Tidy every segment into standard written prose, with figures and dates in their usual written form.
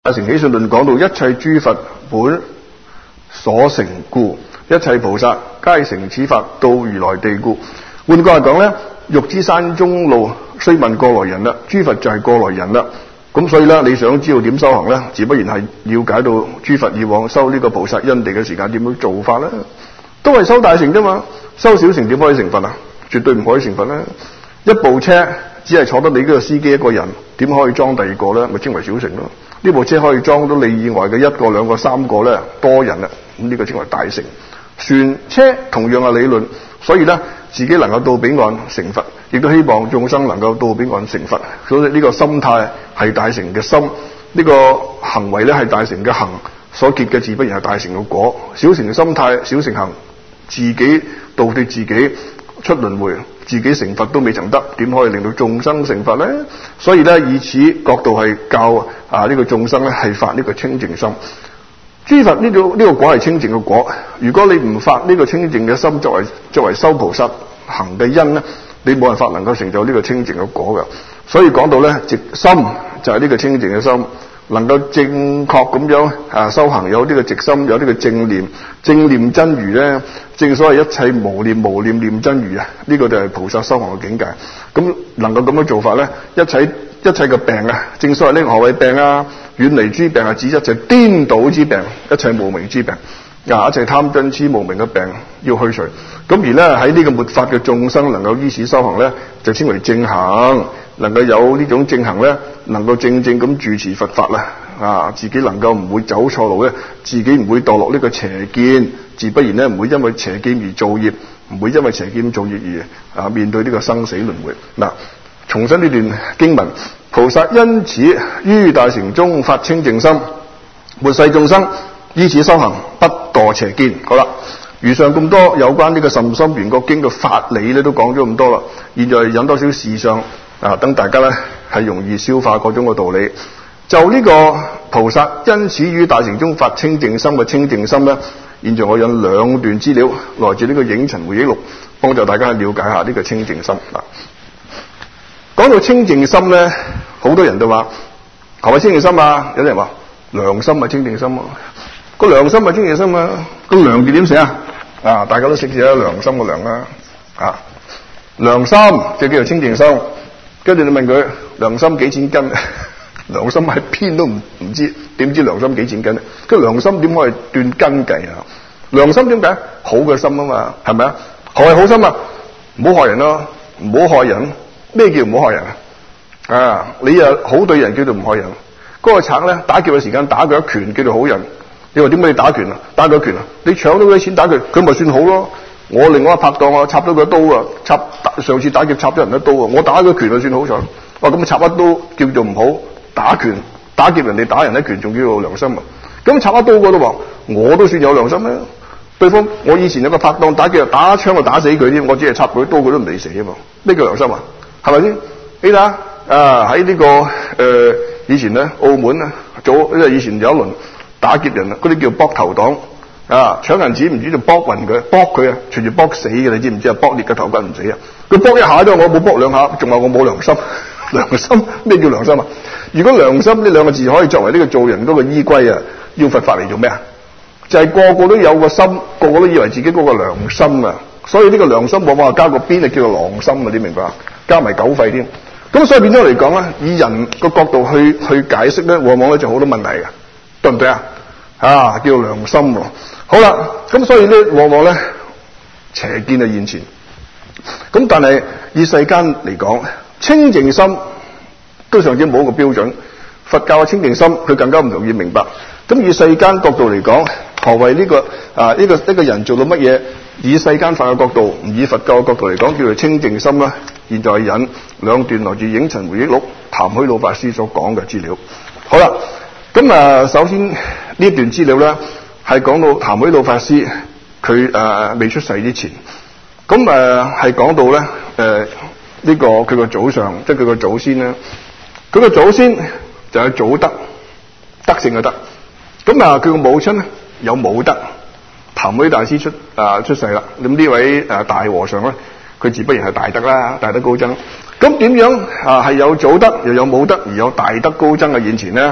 大乘起信論講到一切諸佛本所成故，一切菩薩皆成此法，到如來地故。換句話講咧，欲知山中路，須問過來人啦。諸佛就係過來人啦。咁所以咧，你想知道點修行咧，自不然係了解到諸佛以往修呢個菩薩因地嘅時間點樣做法啦，都係修大乘啫嘛。修小乘點可以成佛啊？絕對唔可以成佛啦。一部車只係坐得你呢個司機一個人，點可以裝第二個咧？咪稱為小乘咯。呢部車可以裝到你以外嘅一個、兩個、三個咧，多人啦，咁呢個稱為大乘。船車同樣嘅理論，所以咧自己能夠到彼岸成佛，亦都希望眾生能夠到彼岸成佛。所以呢個心態係大乘嘅心，呢個行為咧係大乘嘅行，所結嘅自不然係大乘嘅果。小乘嘅心態、小乘行，自己度脫自己出輪迴，自己成佛都未曾得，點可以令到眾生成佛咧？所以咧，以此角度係教呢個眾生咧係發呢個清淨心。諸佛呢個果係清淨嘅果，如果你唔發呢個清淨嘅心作為修菩薩行嘅因咧，你冇辦法能夠成就呢個清淨嘅果嘅。所以講到咧，直心就係呢個清淨嘅心，能夠正確咁樣修行，有呢個直心，有呢個正念，正念真如咧，正所謂一切無念，無念念真如啊！呢個就係菩薩修行嘅境界。咁能夠咁樣做法咧，一切嘅病啊，正所謂呢個何謂病啊？遠離諸病啊，指一切顛倒之病，一切無明之病，一切貪嗔癡無明嘅病要去除。咁而咧喺呢個末法嘅眾生能夠依此修行咧，就稱為正行。能夠有呢種正行咧，能夠正正咁住持佛法啦，自己能夠唔會走錯路咧，自己唔會墮落呢個邪見，自不然咧唔會因為邪見而造業，唔會因為邪見造業而面對呢個生死輪迴。嗱，重申呢段經文，菩薩因此於大乘中發清淨心，末世眾生依此修行，不墮邪見。好啦，如上咁多有關呢個甚深圓覺經嘅法理咧，都講咗咁多啦。現在引多少事上等大家咧係容易消化嗰種嘅道理。就呢個菩薩因此於大乘中發清淨心嘅清淨心咧，現在我引兩段資料來自呢個影塵回憶錄，幫助大家去了解下呢個清淨心。講到清淨心咧，好多人都話何謂清淨心啊？有啲人話良心係清淨心啊，個良心係清淨心啊，個良字點寫啊？大家都識寫良心個良啦，良心就叫做清淨心。跟住你問佢良心幾錢斤？良心係邊都唔知，點知良心幾錢斤咧？佢良心點可以斷斤計啊？良心點解？好嘅心啊嘛，係咪啊？何謂好心啊？唔好害人咯，唔好害人。咩叫唔好害人啊？你好對人叫做唔害人。嗰個賊咧打劫嘅時間打佢一拳叫做好人。你話點解你打拳啊？打佢一拳啊？你搶到佢啲錢打佢，佢咪算好咯？我另外一拍檔插咗佢一刀啊！上次打劫插咗人一刀啊！我打佢拳就算好彩。咁插一刀叫做唔好，打劫人哋打人一拳仲叫做良心啊！咁插一刀嗰度話我都算有良心咧。對方我以前有個拍檔打劫打一槍就打死佢添，我只係插佢一刀佢都唔理死啊嘛！咩叫良心啊？係咪先？你睇下喺呢個以前咧澳門啊，以前有一輪打劫人啊，嗰啲叫搏頭黨。搶銀紙唔知就搏暈佢，搏佢啊，隨住搏死嘅，你知唔知啊？搏裂個頭骨唔死啊！佢搏一下啫，我冇搏兩下，仲話我冇良心。良心咩叫良心啊？如果良心呢兩個字可以作為呢個做人嗰個依歸啊，要佛法嚟做咩啊？就係個個都有個心，個個都以為自己嗰個良心啊，所以呢個良心往往加個邊就叫做狼心啊，你明白啊？加埋狗肺添。咁所以變咗嚟講咧，以人個角度去解釋咧，往往咧就好多問題嘅，對唔對啊？叫良心喎。好啦，咁所以咧，往往咧邪見喺現前。咁但係以世間嚟講，清淨心都尚且冇一個標準。佛教嘅清淨心，佢更加唔容易明白。咁以世間角度嚟講，何謂呢個一個人做到乜嘢？以世間法嘅角度，唔以佛教嘅角度嚟講，叫做清淨心啦。現在引兩段來自影塵回憶錄譚虛老法師所講嘅資料。好啦，咁首先呢段資料咧，係講到譚虛老法師佢未出世之前，咁係講到咧呢個佢個祖上，即係佢個祖先咧，佢個祖先就係祖德，德性嘅德。咁佢個母親咧有武德，譚虛大師出世啦。咁呢位大和尚咧，佢自不然係大德啦，大德高僧。咁點樣係有祖德又有武德而有大德高僧嘅現前咧？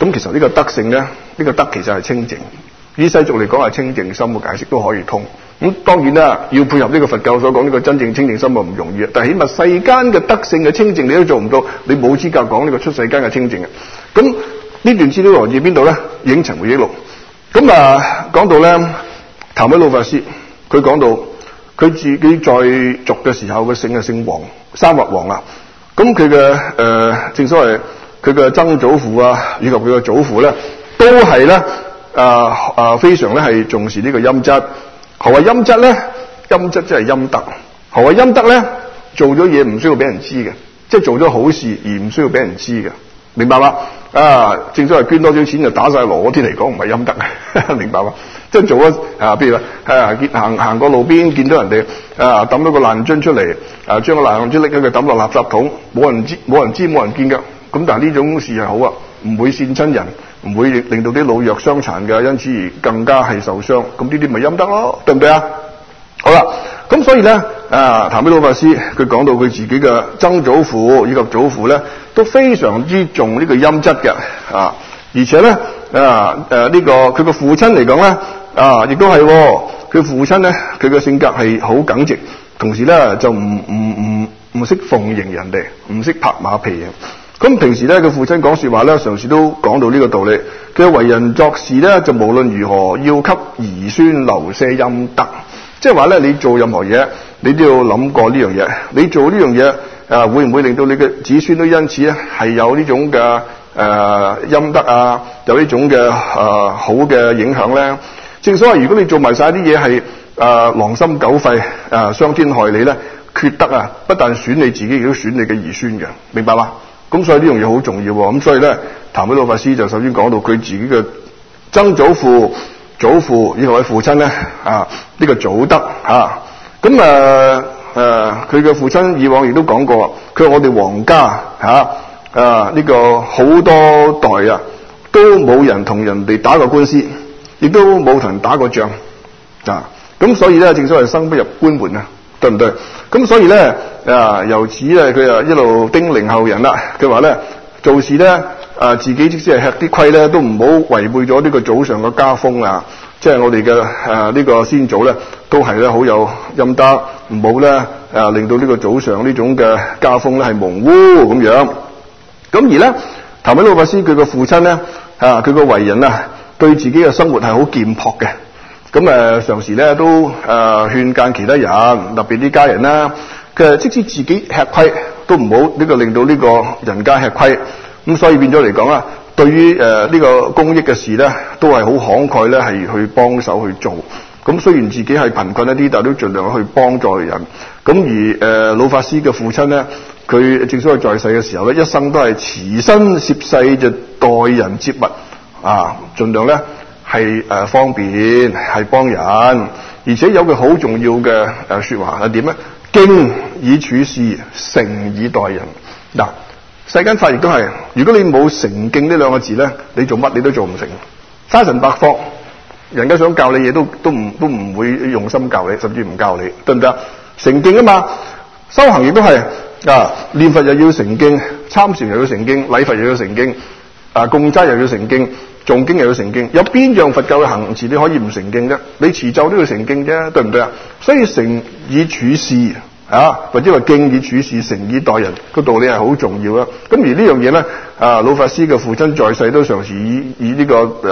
咁其實呢個德性咧，呢個德其實係清淨。以世俗嚟講係清淨心嘅解釋都可以通。咁當然啦，要配合呢個佛教所講呢個真正清淨心啊，唔容易啊。但係起碼世間嘅德性嘅清淨你都做唔到，你冇資格講呢個出世間嘅清淨嘅。咁呢段資料來自邊度咧？影塵回憶錄。咁講到咧，譚偉老法師佢講到佢自己在俗嘅時候嘅姓係姓黃，三畫黃啊。咁佢嘅正所謂佢嘅曾祖父啊，以及佢嘅祖父咧，都係咧非常咧係重視呢個陰質。何謂陰質咧？陰質即係陰德。何謂陰德咧？做咗嘢唔需要俾人知嘅，即係做咗好事而唔需要俾人知嘅，明白嘛？正所謂捐多少錢就打晒鑼，嗰啲嚟講唔係陰德，明白嘛？即係做咗譬如話行過路邊見到人哋抌咗個爛樽出嚟，將個爛樽拎去佢抌落垃圾桶，冇人知冇人見㗎。咁但係呢種事係好啊，唔會跣親人，唔會令到啲老弱傷殘嘅，因此而更加係受傷。咁呢啲咪陰德咯，對唔對啊？好啦，咁所以咧，譚偉老法師佢講到佢自己嘅曾祖父以及祖父咧，都非常之重呢個陰質嘅而且咧呢個佢個父親嚟講咧亦都係佢父親咧，佢嘅性格係好耿直，同時咧就唔識奉迎人哋，唔識拍馬屁嘅。咁平時咧，佢父親講說話咧，常時都講到呢個道理。佢為人作事咧，就無論如何要給兒孫留些陰德。即係話咧，你做任何嘢，你都要諗過呢樣嘢。你做呢樣嘢會唔會令到你嘅子孫都因此咧係有呢種嘅陰德啊，有呢種嘅好嘅影響咧？正所謂，如果你做埋晒啲嘢係狼心狗肺傷天害理咧，缺德啊，不但損你自己，亦都損你嘅兒孫嘅，明白嗎？咁所以呢樣嘢好重要喎。咁所以咧，譚偉老法師就首先講到佢自己嘅曾祖父、祖父以及佢父親咧呢個祖德咁佢嘅父親以往亦都講過，佢話我哋皇家呢個好多代都冇人同人哋打過官司，亦都冇同人打過仗咁所以咧，正所謂生不入官門啊，對唔對？咁所以咧由此咧，佢一路叮嚀後人啦。佢話咧，做事咧自己即使係吃啲虧咧，都唔好違背咗呢個祖上嘅家風啊。即係我哋嘅呢個先祖咧，都係咧好有陰德，唔好咧令到呢個祖上呢種嘅家風咧係蒙污咁樣。咁而咧，譚偉老法師佢嘅父親咧佢個為人對自己嘅生活係好儉樸嘅。咁常時咧都勸諫其他人，特別啲家人啦。佢即使自己吃虧，都唔好呢個令到呢個人家吃虧。咁所以變咗嚟講對於呢個公益嘅事咧，都係好慷慨咧，係去幫手去做。咁雖然自己係貧困一啲，但係都盡量去幫助人。咁而老法師嘅父親咧，佢正所謂在世嘅時候咧，一生都係慈身攝世，就待人接物盡量咧係方便，係幫人，而且有句好重要嘅說話係點咧？敬以處事，誠以待人。嗱，世間法亦都係，如果你冇誠敬呢兩個字咧，你做乜你都做唔成。沙塵白霍，人家想教你嘢都唔會用心教你，甚至唔教你，對唔對啊？誠敬啊嘛，修行亦都係念佛又要誠敬，參禪又要誠敬，禮佛又要誠敬，供齋又要誠敬，誦經又要誠敬。有邊樣佛教嘅行持你可以唔誠敬啫？你持咒都要誠敬啫，對唔對啊？所以誠以處事或者話敬以處事，誠以待人，個道理係好重要啦。咁而呢樣嘢咧，老法師嘅父親在世都常時以呢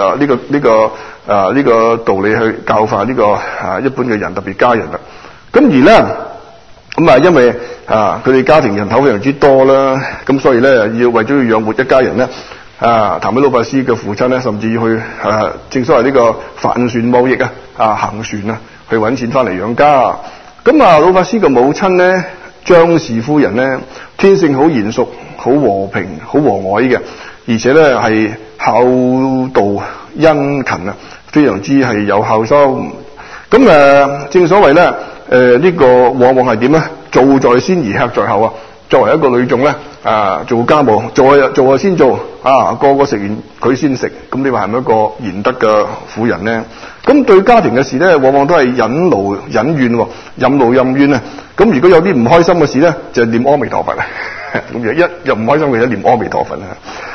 個道理去教化呢個一般嘅人，特別家人啦。咁而咧咁因為佢哋家庭人口非常之多啦，咁所以咧為咗要養活一家人咧，譚偉老法師嘅父親咧，甚至要去正所謂呢個帆船貿易行船去揾錢翻嚟養家。咁老法師嘅母親咧，張氏夫人咧，天性好賢淑、好和平、好和藹嘅，而且咧係孝道殷勤非常之係有孝心。咁正所謂咧呢個往往係點咧？做在先而吃在後作為一個女眾咧做家務做先做個個食完佢先食。咁你話係咪一個賢德嘅婦人咧？咁對家庭嘅事咧，往往都係忍勞忍怨任勞任怨咁如果有啲唔開心嘅事咧，就念阿彌陀佛咁一唔開心嘅就念阿彌陀佛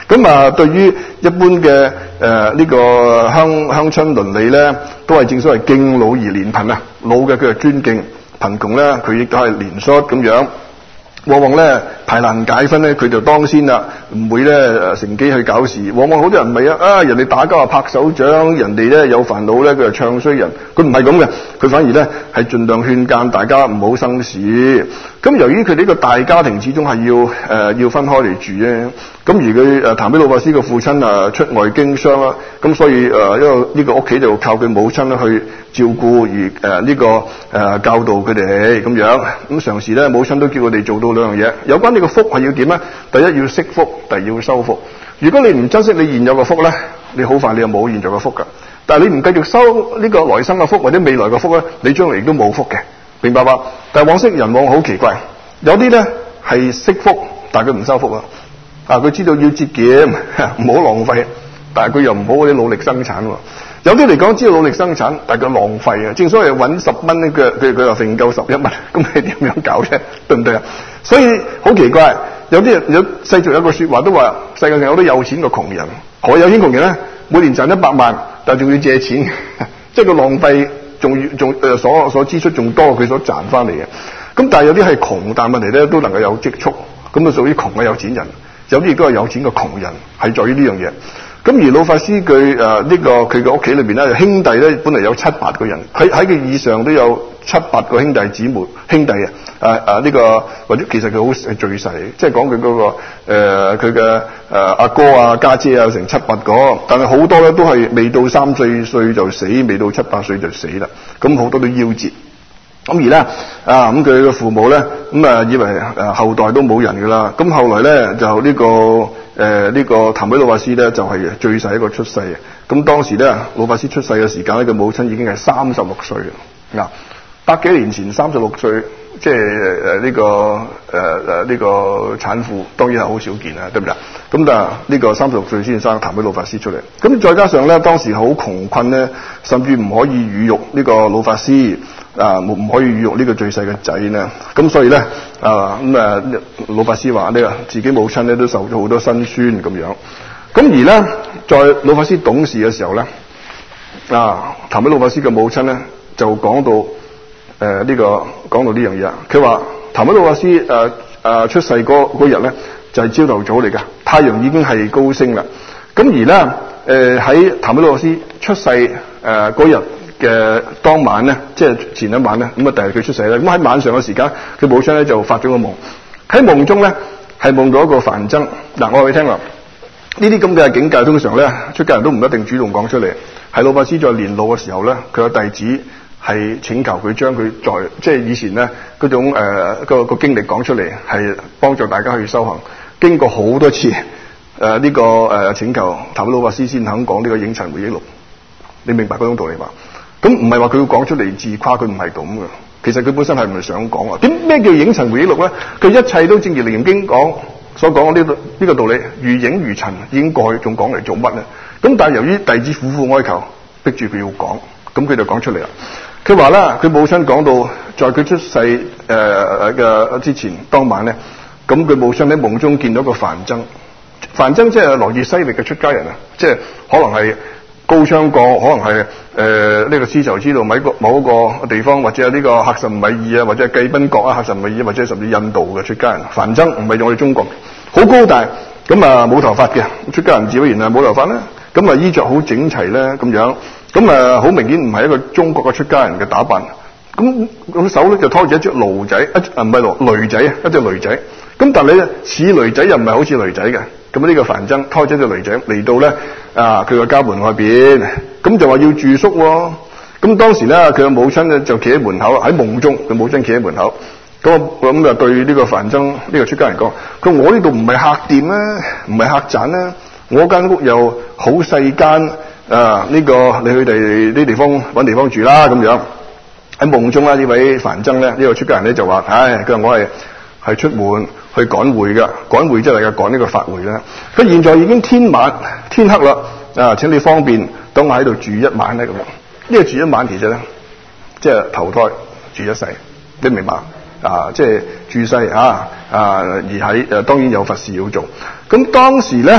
咁對於一般嘅呢個鄉村鄰里咧，都係正所謂敬老而憐貧啊。老嘅佢係尊敬，貧窮咧佢亦都係憐恤咁樣。往往咧排難解紛咧，佢就當先啦，唔會咧乘機去搞事。往往好多人唔係人哋打交啊拍手掌，人哋咧有煩惱咧佢就唱衰人。佢唔係咁嘅，佢反而咧係盡量勸諫大家唔好生事。咁由於佢哋呢個大家庭始終係要分開嚟住咧，咁而佢譚比魯法師嘅父親出外經商啦，咁所以因為呢個屋企就靠佢母親咧去照顧而教導佢哋咁樣。咁常時咧母親都叫佢哋做到兩樣嘢，有關你個福係要點咧？第一要惜福，第二要收福。如果你唔珍惜你現有嘅福咧，你好快你就冇現在嘅福噶。但係你唔繼續收呢個來生嘅福或者未來嘅福咧，你將來亦都冇福嘅，明白吧？但係往昔人往好奇怪，有啲咧係惜福，但係佢唔收福啊！佢知道要節儉，唔好浪費，但係佢又唔好嗰啲努力生產喎。有啲嚟講知道努力生產，但係佢浪費啊！正所謂揾10蚊咧，佢又揈夠11蚊，咁你點樣搞啫？對唔對啊？所以好奇怪，有啲人有世俗有個説話都話，世界上有好多有錢嘅窮人。何有錢窮人咧？每年賺100萬，但係仲要借錢，即係個浪費仲所支出仲多過佢所賺翻嚟嘅。咁但係有啲係窮，但係問題咧都能夠有積蓄，咁屬於窮嘅有錢人。有啲亦都係有錢嘅窮人，係在於呢樣嘢。咁而老法師佢佢嘅屋企裏邊咧，兄弟咧本嚟有7-8個人，喺佢以上都有7-8個兄弟姊妹兄弟或者其實佢好係最細，即係講佢嗰個佢嘅阿哥啊家姐啊成7-8個，但係好多咧都係未到3-4歲就死，未到7-8歲就死啦。咁好多都夭折。咁而咧咁佢嘅父母咧以為後代都冇人噶啦。咁後來咧就呢個譚比魯法師咧就係最細一個出世嘅。咁當時咧老法師出世嘅時間咧，佢母親已經係36歲啦。100幾年前36歲，即係呢個產婦當然係好少見啦，對唔對？咁但係呢個36歲先生譚比魯法師出嚟。咁再加上咧當時好窮困咧，甚至唔可以乳育呢個老法師。唔可以乳育呢個最細嘅仔呢，咁所以咧老法師話呢自己母親咧都受咗好多辛酸咁樣。咁而咧在老法師懂事嘅時候咧，譚比魯法師嘅母親咧就講到呢樣嘢。佢話譚比魯法師出世嗰日咧就係朝頭早嚟㗎，太陽已經係高升啦。咁而咧喺譚比魯法師出世嗰日嘅當晚咧，即係前一晚咧，咁第日佢出世咧，咁喺晚上嘅時間，佢母親咧就發咗個夢，喺夢中咧係夢到一個梵僧。我話俾你聽啦，呢啲咁嘅境界通常咧出家人都唔一定主動講出嚟，係老法師在年老嘅時候咧，佢嘅弟子係請求佢將佢即係以前咧嗰種個經歷講出嚟，係幫助大家去修行。經過好多次請求，譚比魯法師先肯講呢個影塵回憶錄。你明白嗰種道理嘛？咁唔係話佢要講出嚟自誇，佢唔係咁嘅。其實佢本身係唔係想講啊？咩叫影塵回憶錄咧？佢一切都正如《楞嚴經》所講呢個道理，如影如塵已經過去，仲講嚟做乜咧？咁但係由於弟子苦苦哀求，逼住佢要講，咁佢就講出嚟啦。佢話啦，佢母親講到，在佢出世嘅之前當晚咧，咁佢母親喺夢中見到個梵僧。梵僧即係來自西域嘅出家人啊，即係可能係高昌國，可能係呢個絲綢之路某一個地方，或者係呢個克什米爾啊，或者係罽賓國啊，克什米爾或者甚至印度嘅出家人。梵僧唔係我哋中國，好高大，咁冇頭髮嘅出家人，自然冇頭髮啦。咁衣着好整齊咧，咁樣，咁好明顯唔係一個中國嘅出家人嘅打扮。咁手咧就拖住一隻驢仔，唔係驢仔，一隻驢仔。咁但係你似驢仔又唔係好似驢仔嘅。咁呢個梵僧拖咗隻驢仔嚟到咧，佢個家門外邊，咁就話要住宿喎。咁當時咧，佢嘅母親咧就企喺門口，喺夢中佢母親企喺門口。咁就對呢個梵僧呢個出家人講：佢話我呢度唔係客店啦，唔係客棧啦，我間屋又好細間，你去哋呢地方揾地方住啦咁樣。喺夢中呢位梵僧咧，呢個出家人咧就話：佢話我係出門去趕會嘅，趕會即係趕呢個法會啦。佢現在已經天黑啦，請你方便等我喺度住一晚咧咁樣。呢個住一晚其實咧，即係投胎住一世，你明白？即係住世而喺當然有佛事要做。咁當時咧，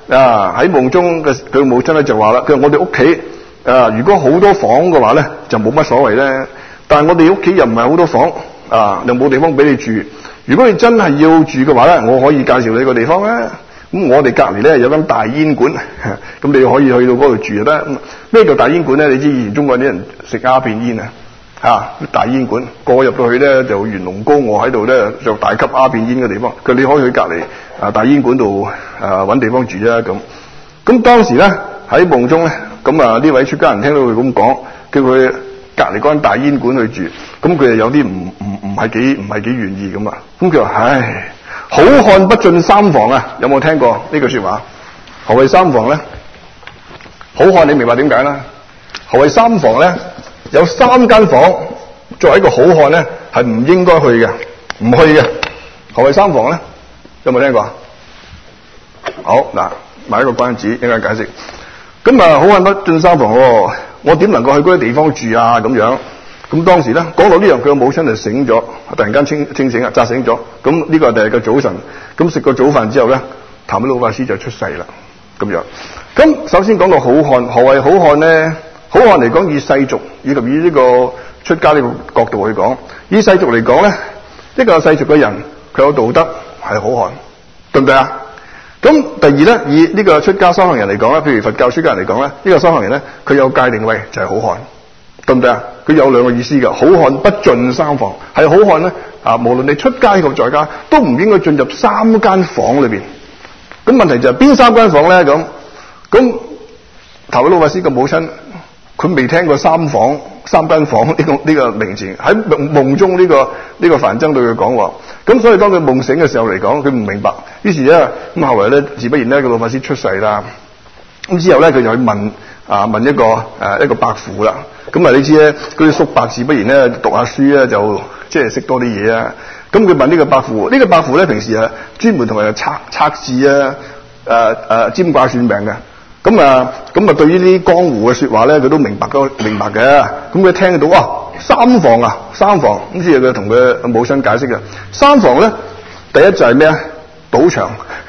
喺夢中嘅佢母親咧就話啦，佢話我哋屋企如果好多房嘅話咧就冇乜所謂咧，但係我哋屋企又唔係好多房又冇地方俾你住。如果你真係要住嘅話咧，我可以介紹你個地方咧。咁我哋隔離咧有間大煙館，咁你可以去到嗰度住就得。咩叫大煙館咧？你知以前中國啲人食鴉片煙大煙館，個個入到去咧就元龍高臥喺度咧，就大吸鴉片煙嘅地方。佢你可以去隔離大煙館度揾地方住啊咁。咁當時咧喺夢中咧，咁呢位出家人聽到佢咁講，叫佢隔離嗰間大煙館去住，咁佢又有啲唔係幾願意咁啊。咁佢話：唉，好漢不進三房啊！有冇聽過呢句説話？何謂三房咧？好漢你明白點解啦？何謂三房咧？有3間房，作為一個好漢咧，係唔應該去嘅，唔去嘅。何謂三房咧？有冇聽過？好嗱，賣一個關子，一陣間解釋。咁好漢不進三房喎，我點能夠去嗰啲地方住啊？咁樣。咁當時咧講到呢樣，佢個母親就醒咗，突然間清醒啊，扎醒咗。咁呢個係第二個早晨。咁食過早飯之後咧，譚美老法師就出世啦。咁樣。咁首先講到好漢，何謂好漢咧？好漢嚟講，以世俗以及以呢個出家呢個角度去講，以世俗嚟講咧，一個世俗嘅人佢有道德係好漢，對唔對啊？咁第二咧，以呢個出家修行人嚟講咧，譬如佛教出家人嚟講咧，呢個修行人咧佢有戒定慧就係好漢，對唔對啊？佢有兩個意思嘅，好漢不進三房，係好漢咧無論你出家及在家都唔應該進入3間房裏邊。咁問題就係邊3間房咧？咁譚美老法師嘅母親。佢未聽過3間房呢個名詞，喺夢中呢個梵僧對佢講喎。咁所以當佢夢醒嘅時候嚟講，佢唔明白。於是咧咁後來咧自不然咧個老法師出世啦。咁之後咧佢就去問一個伯父啦。咁你知咧嗰啲叔伯自不然咧讀下書咧就即係識多啲嘢啊。咁佢問呢個伯父，呢個伯父咧平時專門同人測字占卦算命嘅。咁對於呢啲江湖嘅說話咧，佢都明白嘅。咁佢聽到三房，咁之後佢同佢母親解釋嘅。三房咧，第一就係咩啊？賭場。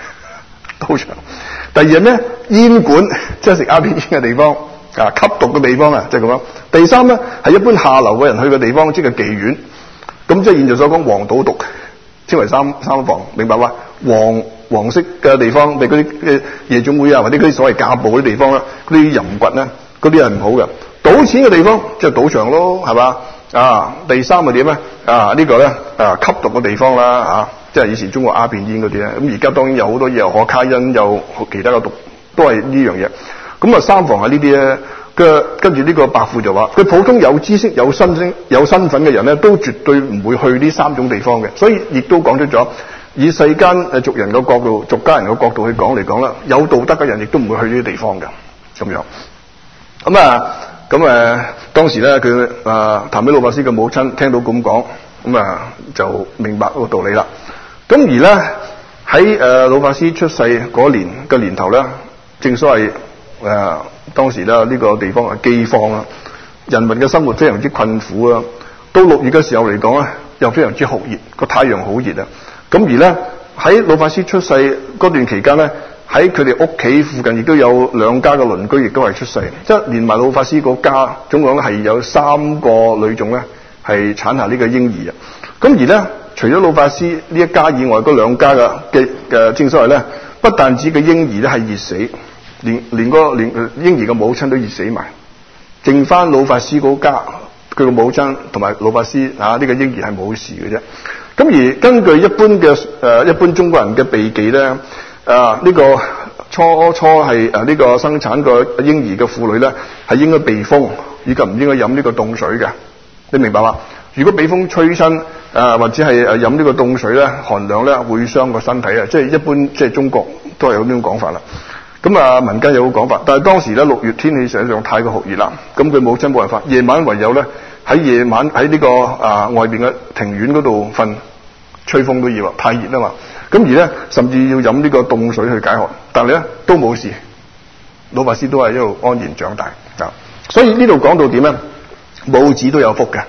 第二係咩？煙館，即係食鴉片煙嘅地方，吸毒嘅地方啊，即係咁樣。第三咧係一般下流嘅人去嘅地方，即係妓院。咁即係現在所講黃賭毒，稱為三房，明白嘛？黃色嘅地方，譬如嗰啲夜總會啊，或者嗰啲所謂家暴嗰啲地方啦，嗰啲淫掘咧，嗰啲係唔好嘅。賭錢嘅地方即係賭場咯，係嘛？第三係點咧？呢個咧吸毒嘅地方啦，即係以前中國鴉片煙嗰啲咧。咁而家當然有好多嘢，有可卡因，有其他嘅毒，都係呢樣嘢。咁三房係呢啲咧。跟住呢個伯父就話，佢普通有知識、有身份嘅人咧，都絕對唔會去呢3種地方嘅。所以亦都講出咗，以世間俗人嘅角度、俗家人嘅角度去講嚟講啦，有道德嘅人亦都唔會去呢啲地方嘅。咁樣，咁當時咧，佢譚美老法師嘅母親聽到咁講，就明白個道理啦。咁而咧喺老法師出世嗰年嘅年頭咧，正所謂當時咧呢個地方係饑荒啦，人民嘅生活非常之困苦啦。到6月嘅時候嚟講咧，又非常之酷熱，個太陽好熱啊。咁而咧喺老法師出世嗰段期間咧，喺佢哋屋企附近亦都有2家嘅鄰居亦都係出世，即係連埋老法師嗰家，總共係有3個女種咧係產下呢個嬰兒啊。咁而咧除咗老法師呢一家以外，嗰2家嘅正所謂咧，不但止個嬰兒咧係熱死。連嬰兒嘅母親都熱死埋，剩翻老法師嗰家，佢個母親同埋老法師呢個嬰兒係冇事嘅啫。咁而根據一般中國人嘅避忌咧，呢個初係呢個生產個嬰兒嘅婦女咧係應該避風，以及唔應該飲呢個凍水嘅。你明白嗎？如果俾風吹親或者係飲呢個凍水咧，寒涼咧會傷個身體啊！即係一般即係中國都係有呢種講法啦。咁民間有個講法，但係當時咧6月天氣實際上太過酷熱啦，咁佢母親冇辦法，夜晚唯有咧喺夜晚喺呢個外邊嘅庭院嗰度瞓，吹風都要啊，太熱啦嘛。咁而咧甚至要飲呢個凍水去解渴，但係咧都冇事，老法師都係一路安然長大。所以呢度講到點咧，母子都有福嘅。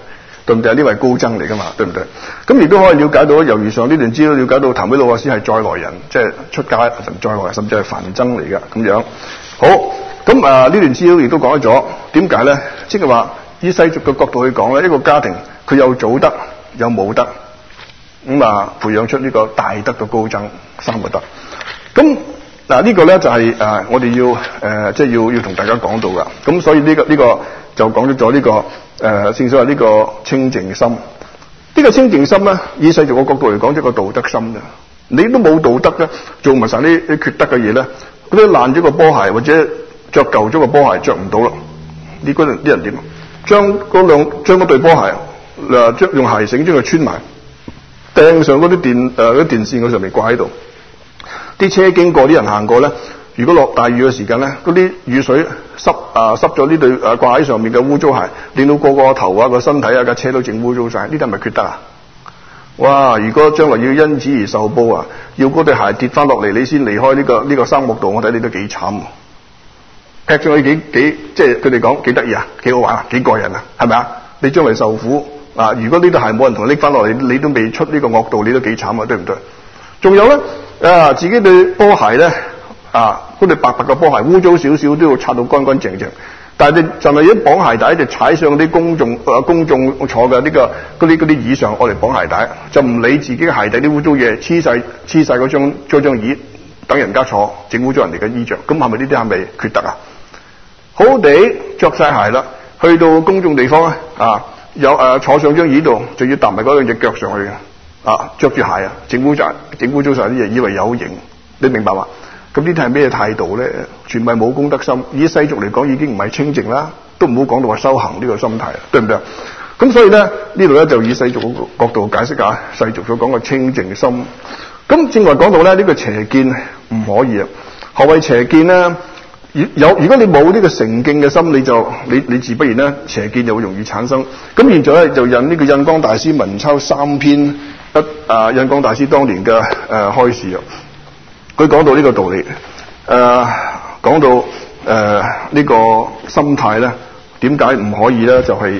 對唔對？呢位高僧嚟噶嘛，對唔對？咁亦都可以了解到，由以上呢段資料了解到，譚威魯亞斯係再來人，即係出家再來，甚至係梵僧嚟嘅咁樣。好，咁呢段資料亦都講咗點解咧？即係話以世俗嘅角度去講咧，一個家庭佢有祖德有武德，培養出呢個大德嘅高僧三個德。咁呢個咧就係我哋要即係要同大家講到噶。咁所以呢個就講咗呢個正所謂呢個清淨心。呢個清淨心咧，以世俗嘅角度嚟講，即係個道德心啫。你都冇道德咧，做埋晒啲缺德嘅嘢咧，嗰啲爛咗個波鞋或者着舊咗個波鞋着唔到啦。呢啲人點？將嗰對波鞋用鞋繩將佢穿埋，掟上嗰啲電線嗰上面掛喺度。啲車經過，啲人行過咧，如果落大雨嘅時間咧，嗰啲雨水濕咗呢對掛喺上面嘅污糟鞋，令到個頭啊個身體啊架車都整污糟晒。呢啲係咪缺德啊？哇！如果將來要因此而受報啊，要嗰對鞋跌翻落嚟，你先離開呢個生木道，我睇你都幾慘。劈上去幾即係佢哋講幾得意啊，幾好玩啊，幾過癮啊，係咪啊？你將來受苦啊！如果呢對鞋冇人同你拎翻落嚟，你都未出呢個惡道，你都幾慘啊，對唔對？仲有咧自己對波鞋咧嗰對白白嘅波鞋污糟少少都要擦到乾乾淨淨，但係你就係一綁鞋帶就踩上啲公眾坐嘅嗰啲椅上，我嚟綁鞋帶，就唔理自己嘅鞋底啲污糟嘢黐晒嗰張椅，等人家坐，整污咗人哋嘅衣着，咁係咪呢啲係咪缺德啊？好好地着晒鞋啦，去到公眾地方有坐上張椅度，就要搭埋嗰兩隻腳上去嘅，着住鞋整污糟晒啲嘢，以為有型，你明白嘛？咁呢啲係咩態度咧？全係冇公德心，以世俗嚟講已經唔係清淨啦，都唔好講到話修行呢個心態，對唔對？咁所以咧呢度咧就以世俗角度解釋下世俗所講嘅清淨心。咁正話講到咧呢個邪見唔可以啊。何謂邪見咧？如果你冇呢個誠敬嘅心，你自不然咧邪見就會容易產生。咁現在咧就引呢個印光大師文抄3篇印光大師當年嘅開示啊。佢講到呢個道理，講到呢個心態咧，點解唔可以咧？就係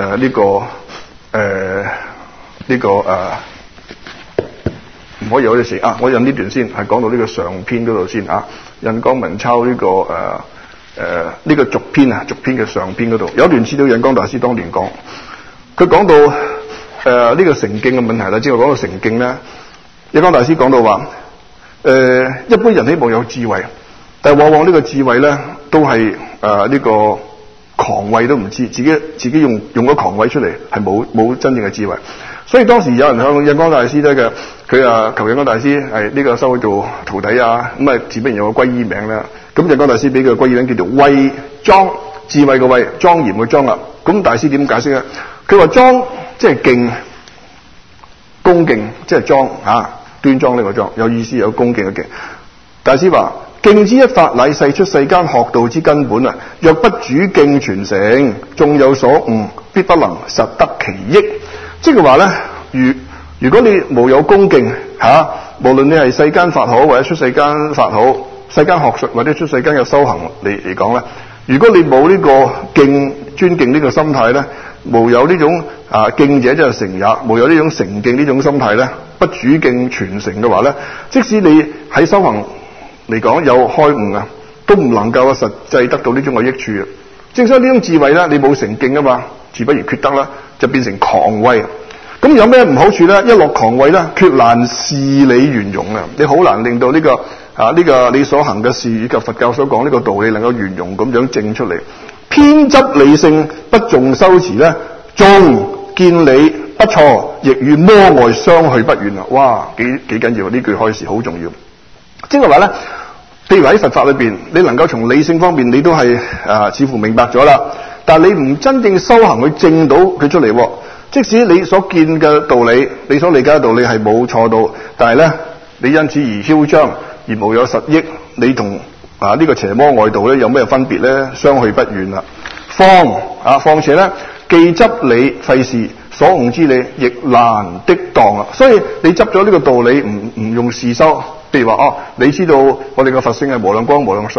唔可以有啲事我引呢段先，係講到呢個上篇嗰度先印光文抄呢個續篇續篇嘅上篇嗰度有一段資料，印光大師當年講，佢講到呢個誠敬嘅問題啦。之後講到誠敬咧，印光大師講到話一般人希望有智慧，但係往往呢個智慧咧都係呢個狂慧都唔知，自己用咗狂慧出嚟，係冇真正嘅智慧。所以當時有人向印光大師咧佢求印光大師係呢個收佢做徒弟咁自不然有個皈依名啦。咁印光大師俾佢個皈依名叫做慧莊，智慧嘅慧，莊嚴嘅莊啦。咁大師點解釋咧？佢話莊即係敬，恭敬即係莊端莊呢個莊，有意思，有恭敬嘅敬。大師話敬之一法，乃世出世間學道之根本若不主敬傳承，縱有所悟，必不能實得其益。即係話咧，如果你無有恭敬無論你係世間法好，或者出世間法好，世間學術或者出世間嘅修行嚟講咧，如果你冇呢個尊敬呢個心態咧，無有呢種敬者即係誠也，無有呢種誠敬呢種心態咧，不主敬傳承嘅話咧，即使你喺修行嚟講有開悟都唔能夠實際得到呢種嘅益處。正所以呢種智慧咧，你冇誠敬嘛，自不然缺德啦，就變成狂慧。咁有咩唔好處咧？一落狂慧咧，決難事理圓融你好難令到呢個你所行嘅事以及佛教所講呢個道理能夠圓融咁樣證出嚟。偏執理性，不重修持咧，縱見理不錯，亦與魔外相去不遠哇！幾緊要，呢句開示好重要。即係話咧，譬如喺佛法裏邊，你能夠從理性方面你都係似乎明白咗啦，但係你唔真正修行去證到佢出嚟。即使你所見嘅道理，你所理解嘅道理係冇錯到，但係咧，你因此而囂張，而無有實益，你同呢個邪魔外道咧有咩分別咧？相去不遠啦。況且咧，既執理費事，所悟之理亦難的當啦。所以你執咗呢個道理，唔用事修，譬如話你知道我哋嘅佛性係無量光無量壽，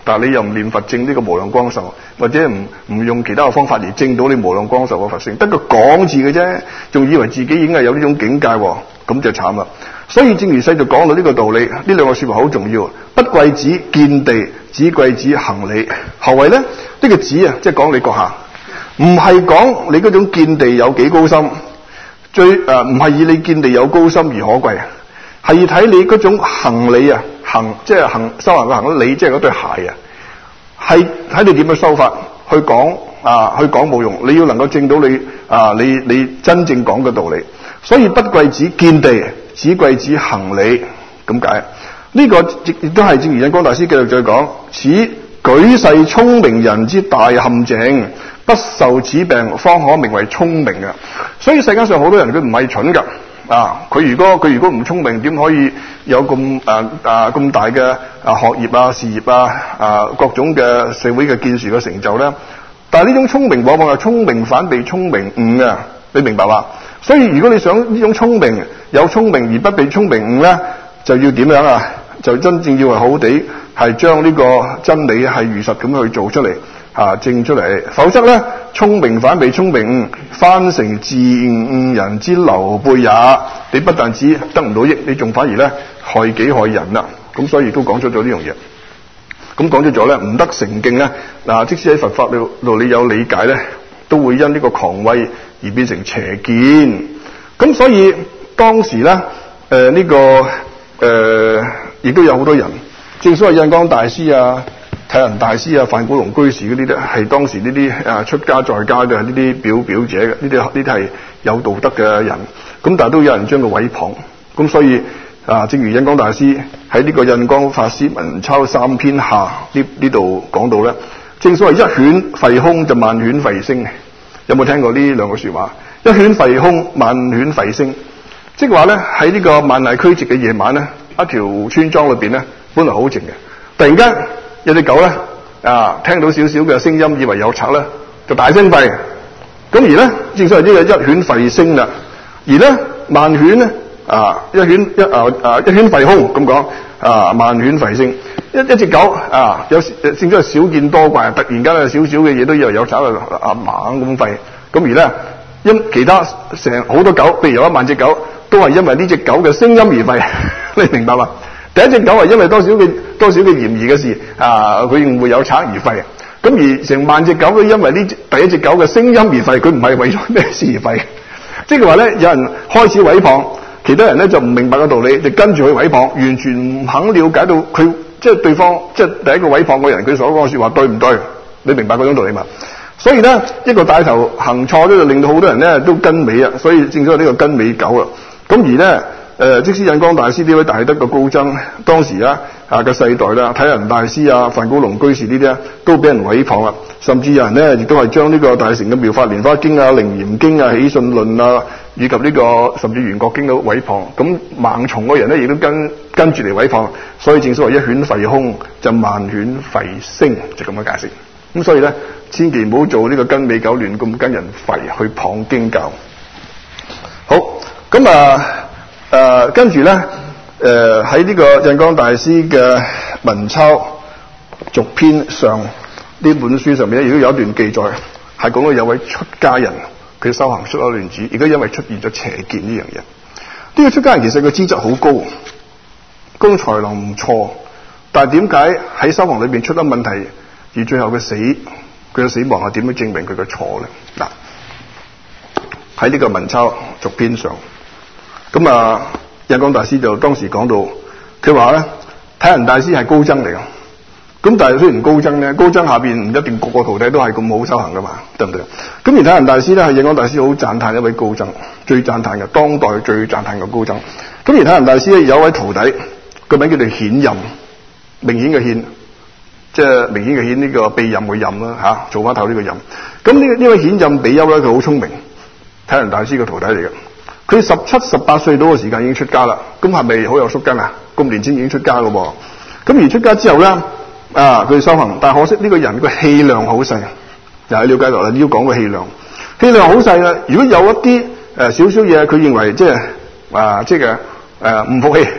但係你又唔念佛證呢個無量光壽，或者唔用其他嘅方法而證到你無量光壽嘅佛性，得個講字嘅啫，仲以為自己已經係有呢種境界，咁就慘啦。所以正如世俗講到呢個道理，呢兩個說話好重要。不貴止見地，只貴止行理。何謂咧？呢個止啊，即係講你閣下，唔係講你嗰種見地有幾高深，唔係以你見地有高深而可貴，係要睇你嗰種行理啊，即係修行嘅行理，即係嗰對鞋啊，係睇你點樣修法去講冇用，你要能夠證到你真正講嘅道理。所以不貴止見地，只貴止行理，咁解。呢個亦都係正如印光大師繼續再講，此舉世聰明人之大陷阱，不受此病，方可名為聰明嘅。所以世界上好多人佢唔係蠢噶，佢如果唔聰明，點可以有咁大嘅學業啊、事業啊、各種嘅社會嘅建樹嘅成就咧？但係呢種聰明往往係聰明反被聰明誤嘅，你明白嘛？所以如果你想呢種聰明有聰明而不被聰明誤咧，就要點樣啊？就真正要係好地係將呢個真理係如實咁去做出嚟證出嚟，否則咧聰明反被聰明誤，翻成自誤人之流背也。你不但止得唔到益，你仲反而咧害己害人啦。咁所以都講出咗呢樣嘢。咁講出咗咧，唔得成敬咧，即使喺佛法度你有理解咧，都會因呢個狂威而變成邪見。咁所以當時咧亦都有好多人，正所謂印光大師啊、體仁大師啊、范古龍居士嗰啲咧，係當時呢啲出家在家嘅呢啲表者嘅，呢啲係有道德嘅人。咁但係都有人將佢毀謗。咁所以正如印光大師喺呢個印光法師文鈔三篇下呢度講到咧，正所謂一犬吠空就萬犬吠聲。有冇聽過呢兩個說話？一犬吠空，萬犬吠聲。即係話咧，喺呢個萬籟俱寂嘅夜晚咧，一條村莊裏邊咧，本來好靜嘅，突然間有隻狗咧聽到少少嘅聲音，以為有賊咧，就大聲吠。咁而咧，正所謂呢個一犬吠聲啦。而咧萬犬咧一犬吠空咁講萬犬吠聲。一隻狗有正所謂少見多怪，突然間有少少嘅嘢都以為有賊猛咁吠。咁而咧因其他成好多狗，譬如有1萬隻狗，都係因為呢隻狗嘅聲音而吠。你明白嘛？第一隻狗係因為多少嘅嫌疑嘅事佢會有賊而吠。咁而成萬隻狗都因為第一隻狗嘅聲音而吠，佢唔係為咗咩事而吠。即係話咧，有人開始毀謗，其他人咧就唔明白個道理，就跟住去毀謗，完全唔肯了解到佢即係對方即係第一個毀謗嘅人佢所講嘅說話對唔對？你明白嗰種道理嘛？所以咧，一個帶頭行錯咧，就令到好多人咧都跟尾啊。所以正所謂呢個跟尾狗啊。咁而咧即使印光大師呢位大德嘅高僧，當時嘅世代啦，體仁大師啊、范古龍居士呢啲都俾人毀謗啦。甚至有人咧亦都係將呢個大乘嘅妙法蓮華經啊、楞嚴經啊、喜信論啊，以及呢個甚至圓覺經都毀謗。咁盲從嘅人咧亦都跟住嚟毀謗。所以正所謂一犬吠空，就萬犬吠聲，就咁樣解釋。咁所以咧，千祈唔好做呢個跟尾狗，亂咁跟人吠去謗經教。好，咁跟住咧，喺呢個印光大師嘅文鈔續篇上呢本書上面咧，亦都有一段記載，係講到有位出家人佢修行出咗亂子，而家因為出現咗邪見呢樣嘢。呢個出家人其實個資質好高，嗰種才能唔錯，但係點解喺修行裏邊出咗問題？而最後佢嘅死亡係點樣證明佢嘅錯咧？嗱，喺呢個文鈔續篇上，咁印光大師就當時講到，佢話咧，體仁大師係高僧嚟嘅，咁但係雖然高僧咧，高僧下邊唔一定個個徒弟都係咁好修行噶嘛，對唔對？咁而體仁大師咧係印光大師好讚歎一位高僧，最讚歎嘅當代最讚歎嘅高僧。咁而體仁大師咧有一位徒弟，個名叫做顯任，明顯嘅顯。即係明顯嘅顯呢個庇任嘅任啦，做翻頭呢個任。咁呢位顯任比丘咧，佢好聰明，體仁大師嘅徒弟嚟嘅。佢17、18歲到嘅時間已經出家啦。咁係咪好有宿根啊？咁年輕已經出家嘅噃。咁而出家之後咧，佢修行，但係可惜呢個人個氣量好細。又係了解到啦，要講個氣量，氣量好細啦。如果有一啲少少嘢，佢認為即係唔服氣，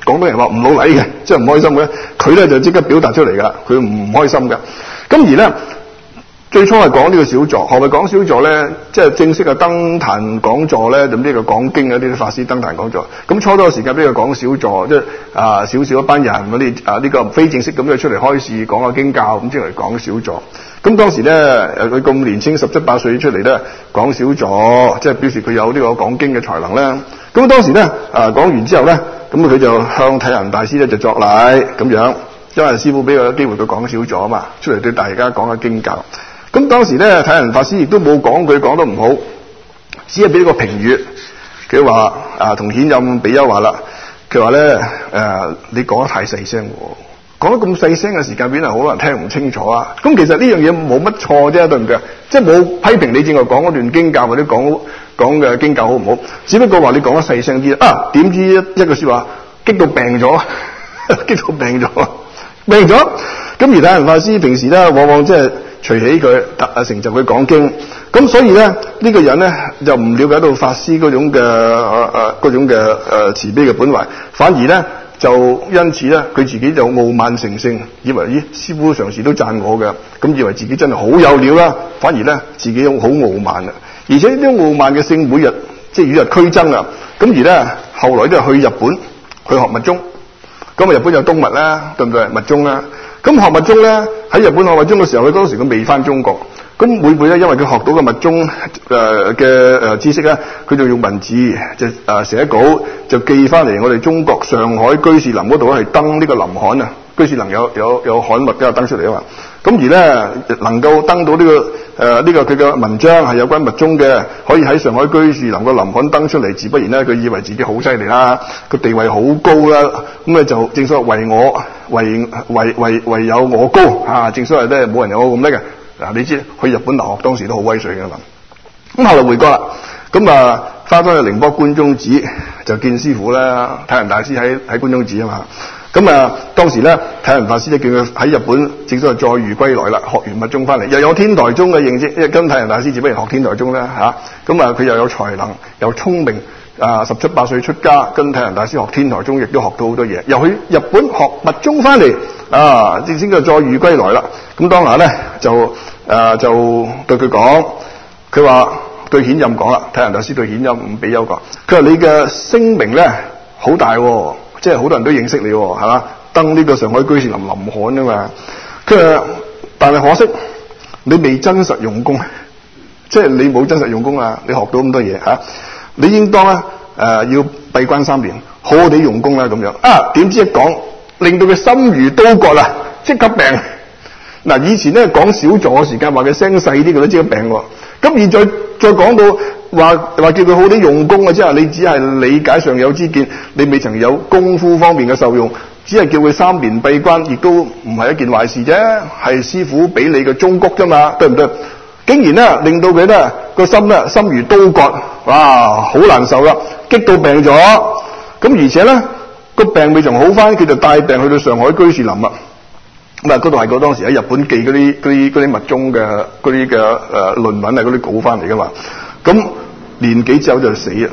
廣東人話唔老禮嘅，即係唔開心嘅，佢咧就即刻表達出嚟㗎，佢唔開心㗎。咁而咧最初係講呢個小座，何謂講小座咧？即係正式嘅登壇講座咧，咁呢個講經嘅呢啲法師登壇講座。咁初多時間俾佢講小座，即係少少一班人嗰啲呢個非正式咁樣出嚟開示講下經教，咁先嚟講小座。咁當時咧佢咁年輕17、18歲出嚟咧講小座，即係表示佢有呢個講經嘅才能咧。咁當時咧講完之後咧，咁佢就向體仁大師咧就作禮咁樣，因為師父俾佢機會佢講小座啊嘛，出嚟對大家講下經教。咁當時咧體仁法師亦都冇講佢講得唔好，只係俾個評語。佢話同顯任比丘話啦，佢話咧你講得太細聲喎，講得咁細聲嘅時間，邊係好多人聽唔清楚啊！咁其實呢樣嘢冇乜錯啫，對唔對？即係冇批評你正話講嗰段經教或者講嘅經教好唔好，只不過話你講得細聲啲啊！點知一句説話激到病咗，激到病咗。咁而體仁法師平時咧往往即係隨起佢成就佢講經，咁所以咧呢個人咧就唔了解到法師嗰種嘅慈悲嘅本懷，反而咧就因此咧佢自己就傲慢成性，以為師父常時都讚我嘅，咁以為自己真係好有料啦，反而咧自己好傲慢啊！而且呢種傲慢嘅性每日即係與日俱增啊！咁而咧後來都係去日本去學密宗，咁啊日本有東密啦，對唔對？密宗啦。咁學密宗咧，喺日本學密宗嘅時候，佢當時佢未翻中國，咁每每咧，因為佢學到嘅密宗嘅知識咧，佢就用文字就寫稿就寄翻嚟我哋中國上海居士林嗰度咧，係登呢個林刊啊，居士林有刊物嘅登出嚟啊嘛，咁而咧能夠登到呢個佢嘅文章係有關密宗嘅，可以喺上海居士林嘅林刊登出嚟，自不然咧佢以為自己好犀利啦，個地位好高啦，咁咧就正所謂唯有我高啊！正所謂咧冇人有我咁叻嘅。嗱，你知去日本留學當時都好威水嘅嘛。咁後來回國啦，咁翻返去寧波關中寺就見師父啦，體仁大師喺關中寺啊嘛。咁當時咧體仁法師就叫佢喺日本正所謂載譽歸來啦，學完密宗翻嚟，又有天台宗嘅認識，因為跟體仁大師自不然學天台宗啦嚇。咁佢又有才能又聰明。17、18歲出家，跟體仁大師學天台宗，亦都學到好多嘢。又去日本學密宗翻嚟，正先叫載譽歸來啦。咁當下咧就對佢講，佢話對顯任講啦，體仁大師對顯任唔比丘講，佢話你嘅聲名咧好大喎，即係好多人都認識你喎，係嘛？登呢個上海居士林刊啊嘛。佢話但係可惜你未真實用功，即係你冇真實用功啊！你學到咁多嘢嚇。你應當咧要閉關3年，好好地用功啦咁樣。點知一講，令到佢心如刀割啦，即刻病。嗱，以前咧講小座嘅時間，話佢聲細啲，佢都即刻病喎。咁現在再講到話叫佢好好地用功啊，即係你只係理解上有知見，你未曾有功夫方面嘅受用，只係叫佢3年閉關，亦都唔係一件壞事啫。係師父俾你嘅忠告啫嘛，對唔對？竟然咧令到佢咧個心咧心如刀割，哇，好難受啦，激到病咗。咁而且咧個病未曾好翻，佢就帶病去到上海居士林啦。咁嗰度係當時喺日本寄嗰啲密宗嘅嗰啲嘅論文啊，嗰啲稿翻嚟噶嘛。咁年幾之後就死咗。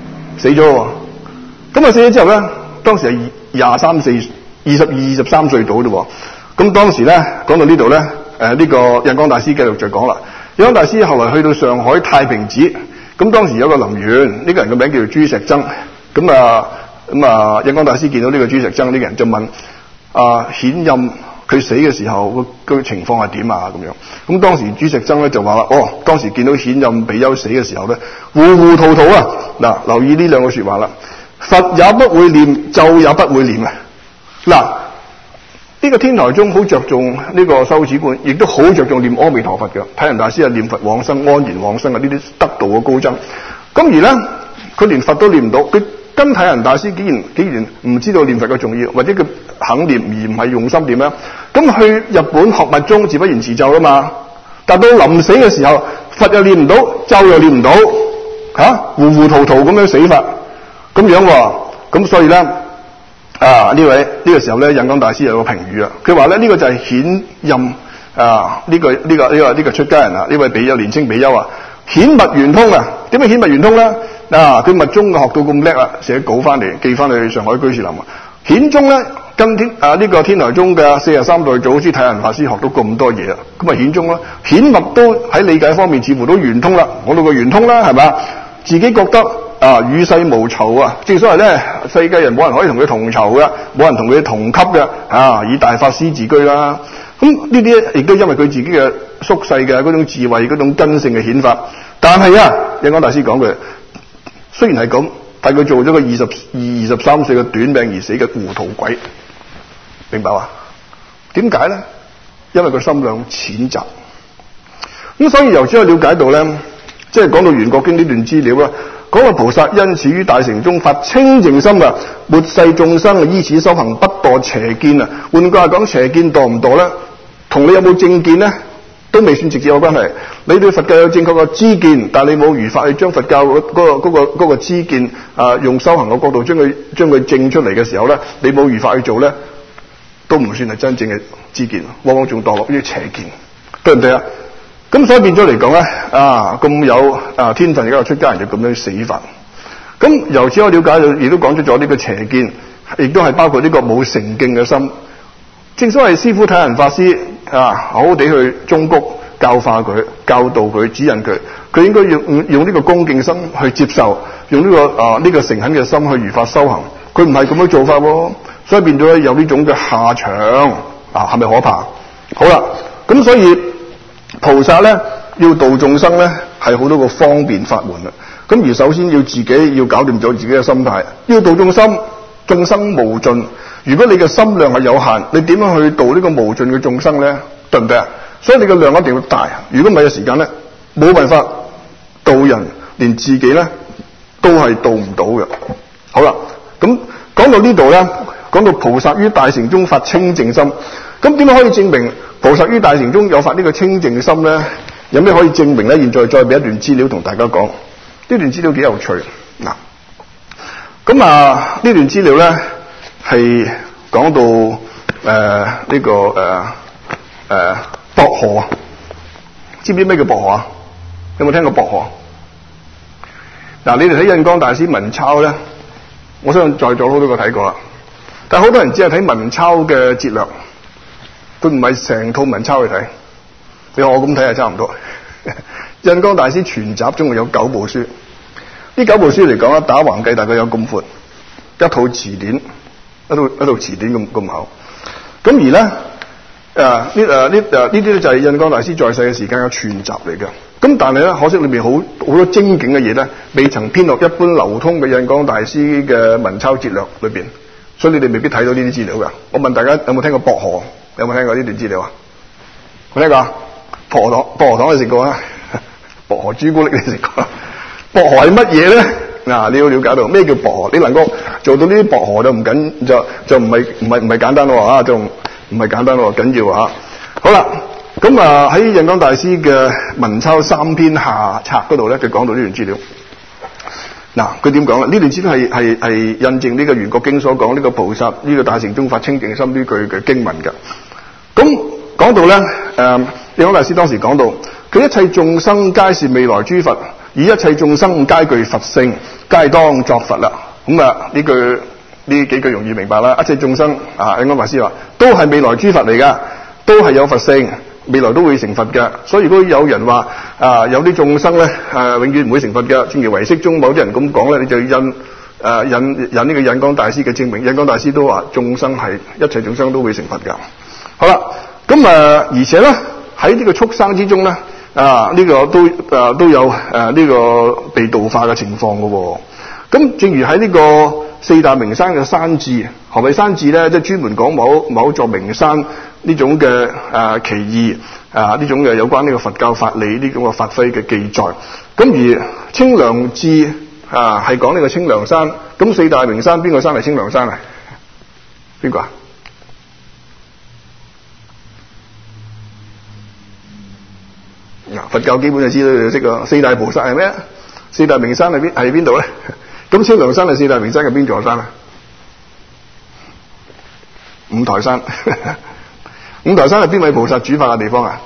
咁死咗之後咧，當時係22、23歲到啫喎。咁當時咧講到呢度咧，呢個印光大師繼續再講啦。印光大師後來去到上海太平寺，咁當時有個林員，呢個人嘅名叫做朱石曾。印光大師見到呢個朱石曾呢個人就問顯任佢死嘅時候個情況係點啊？咁樣。咁當時朱石曾咧就話啦，當時見到顯任比丘死嘅時候咧，糊糊塗塗啊！嗱，留意呢兩個說話啦，佛也不會念，咒也不會念啊！嗱。呢個天台宗好着重呢個修持觀，亦都好着重念阿彌陀佛嘅。體仁大師係念佛往生、安然往生啊！呢啲得道嘅高僧。咁而咧，佢連佛都念唔到，佢跟體仁大師竟然唔知道念佛嘅重要，或者佢肯念而唔係用心念咧。咁去日本學密宗，自不然持咒啦嘛。但到臨死嘅時候，佛又念唔到，咒又念唔到，糊糊塗塗咁樣死法，咁樣喎。咁所以咧。呢個時候咧，印光大師有個評語啊，佢話咧呢個就係顯任呢個出家人啊，呢位比丘年青比丘啊，顯密圓通啊。點解顯密圓通咧？佢密宗嘅學到咁叻啊，寫稿翻嚟寄翻去上海居士林啊。 顯宗咧跟呢個天台宗嘅43代祖師諦行法師學到咁多嘢啊，咁啊顯宗啦，顯密都喺理解方面似乎都圓通啦，我到個圓通啦，係咪？自己覺得與世無仇啊，正所謂咧，世界人冇人可以同佢同仇嘅，冇人同佢同級嘅，以大法師自居啦。咁呢啲亦都因為佢自己嘅宿世嘅嗰種智慧、嗰種根性嘅顯發。但係印光大師講句，雖然係咁，但佢做咗個23歲嘅短命而死嘅糊塗鬼，明白嘛？點解咧？因為佢心量淺窄。咁所以由此可以了解到咧，即係講到《圓覺經》呢段資料啦，講到菩薩因此於大乘中發清淨心啊，末世眾生依此修行不墮邪見啊。換句話講，邪見墮唔墮咧，同你有冇正見咧，都未算直接有關係。你對佛教有正確嘅知見，但你冇如法去將佛教嗰個知見用修行嘅角度將佢證出嚟嘅時候咧，你冇如法去做咧，都唔算係真正嘅知見，往往仲墮落於邪見，對唔對啊？咁所以變咗嚟講咧，咁有天分而家出家人就咁樣死法。咁由此我了解到，亦都講出咗呢個邪見，亦都係包括呢個冇成敬嘅心。正所謂師父諦行法師好好地去忠告教化佢、教導佢、指引佢，佢應該用呢個恭敬心去接受，用呢個誠懇嘅心去如法修行。佢唔係咁樣做法喎，所以變咗有呢種嘅下場係咪可怕？好啦，咁所以菩薩咧要度眾生咧係好多個方便法門啦。咁而首先要自己要搞掂咗自己嘅心態，要度眾生，眾生無盡。如果你嘅心量係有限，你點樣去度呢個無盡嘅眾生咧？對唔對啊？所以你嘅量一定要大。如果唔係嘅時間咧，冇辦法度人，連自己咧都係度唔到嘅。好啦，咁講到呢度咧，講到菩薩於大乘中發清淨心，咁點樣可以證明菩薩於大乘中有發呢個清淨心咧？有咩可以證明咧？現在再俾一段資料同大家講，呢段資料幾有趣嗱。咁呢段資料咧係講到薄荷，知唔知咩叫薄荷啊？有冇聽過薄荷？嗱，你哋睇印光大師文鈔咧，我相信在座好多個睇過啦。但係好多人只係睇文鈔嘅節略，佢唔係成套文鈔去睇。你學我咁睇係差唔多。印光大師全集總共有9部書，呢9部書嚟講咧，打橫計大概有咁闊，一套詞典，一套詞典咁厚。咁而咧呢啲咧就係印光大師在世嘅時間嘅全集嚟嘅。咁但係咧，可惜裏面好多精警嘅嘢咧，未曾編落一般流通嘅印光大師嘅文鈔節略裏邊，所以你哋未必睇到呢啲資料㗎。我問大家有冇聽過薄荷？有冇聽過呢段資料啊？有冇聽過？薄荷糖你食過啊？薄荷朱古力你食過？薄荷係乜嘢咧？你要了解到咩叫薄荷，你能夠做到呢啲薄荷就唔係簡單咯就唔係簡單咯，緊要啊！好啦，咁喺印光大師嘅文鈔3篇下冊嗰度咧，佢講到呢段資料。佢點講咧？呢段資料係印證呢個《圓覺經》所講呢個菩薩呢個大乘中發清淨心呢句嘅經文嘅。咁講到咧，印光大師當時講到，佢一切眾生皆是未來諸佛，以一切眾生皆具佛性，皆當作佛啦。咁呢幾句容易明白啦。一切眾生印光大師話都係未來諸佛嚟噶，都係有佛性，未來都會成佛嘅。所以如果有人話有啲眾生咧永遠唔會成佛嘅，正如唯識中某啲人咁講咧，你就引呢個印光大師嘅證明。印光大師都話眾生係一切眾生都會成佛噶。好啦，咁而且咧喺呢個畜生之中咧呢個都有呢個被度化嘅情況噶喎。咁正如喺呢個四大名山嘅山志，何謂山志咧？即係專門講某座名山呢種嘅奇異呢種嘅有關呢個佛教法理呢種嘅發揮嘅記載。咁而清涼志係講呢個清涼山。咁四大名山邊個山係清涼山啊？邊個啊？佛教基本就知道你識㗎。四大菩薩係咩？四大名山係邊度咧？咁清涼山係四大名山嘅邊座山啊？五台山。五台山係邊位菩薩主法嘅地方啊？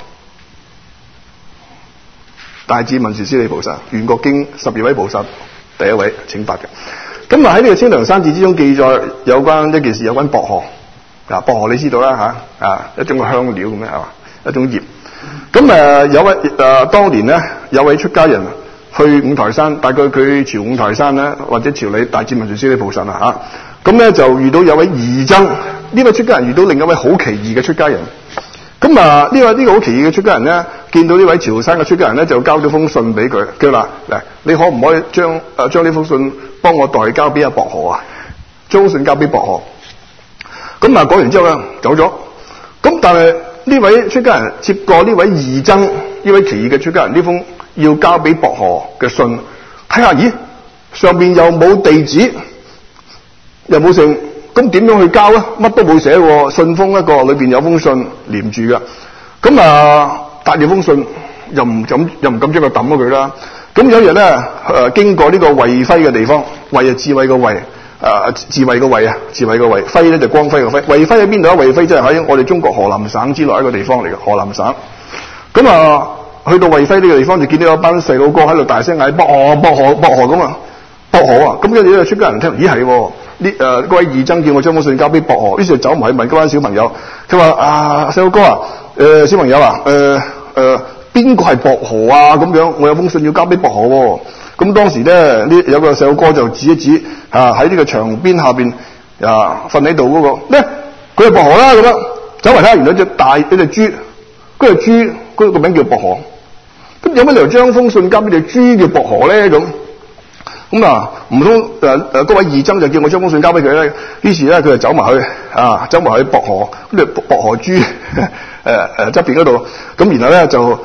大智文殊師利菩薩，《圓覺經》12位菩薩第一位請法嘅。 咁喺呢個清涼山寺之中記載有關一件事，有關薄荷。薄荷你知道啦一種嘅香料咁樣係嘛，一種葉。咁有位當年咧有位出家人去五台山，大概佢朝五台山咧，或者朝你大智文殊師利菩薩啦咁咧就遇到有位異僧，呢位出家人遇到另一位好奇異嘅出家人。咁呢個好奇異嘅出家人咧，見到呢位朝山嘅出家人咧，就交咗封信俾佢，叫嗱你可唔可以將呢封信幫我代交俾阿薄荷啊？將信交俾薄荷。咁講完之後咧走咗。咁但係呢位出家人接過呢位異僧，呢位奇異嘅出家人呢封要交俾薄荷嘅信，睇下咦上邊又冇地址，又冇姓。咁點樣去交啊？乜都冇寫喎，信封一個裏邊有封信連住嘅。咁帶住封信又唔敢將佢抌咗佢啦。咁有一日咧經過呢個慧輝嘅地方，慧係智慧嘅慧，智慧嘅慧啊，智慧嘅慧，輝咧就光輝嘅輝。慧輝喺邊度啊？慧輝即係喺我哋中國河南省之內一個地方嚟嘅，河南省。咁去到慧輝呢個地方就見到有班細佬哥喺度大聲嗌薄荷薄荷薄荷咁啊，薄荷啊！咁跟住咧出家人聽，咦係喎。嗰位義僧叫我將封信交俾薄荷，於是就走埋去問嗰班小朋友，佢話細佬哥小朋友邊個係薄荷啊？咁樣我有封信要交俾薄荷喎。咁當時咧有個細佬哥就指一指喺呢個牆邊下邊瞓喺度嗰個咧，佢係薄荷啦咁樣，走埋睇，原來一隻豬，嗰隻豬嗰個名叫薄荷。咁有乜理由將封信交俾隻豬叫薄荷咧？咁唔通嗰位義僧就叫我將封信交俾佢咧？於是咧佢就走埋去薄荷嗰度薄荷豬側邊嗰度，咁然後咧就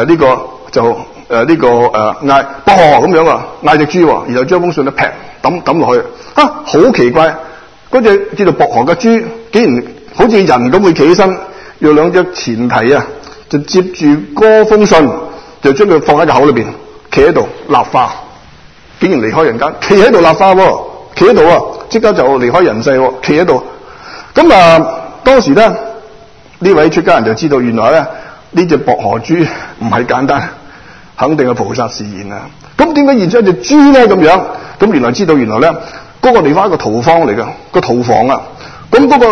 嗌薄荷咁樣嗌隻豬，然後將封信咧劈抌落去。好奇怪，嗰隻叫做薄荷嘅豬竟然好似人咁會企起身，用兩隻前蹄就接住嗰封信，就將佢放喺個口裏邊，企喺度立化。竟然離開人間，企喺度立化喎，企喺度即刻就離開人世喎，企喺度。咁當時咧呢位出家人就知道，原來咧呢隻薄荷豬唔係簡單，肯定係菩薩示現啊。咁點解現出一隻豬咧咁樣？咁原來咧嗰個地方係一個屠房嚟嘅，個屠房啊。咁嗰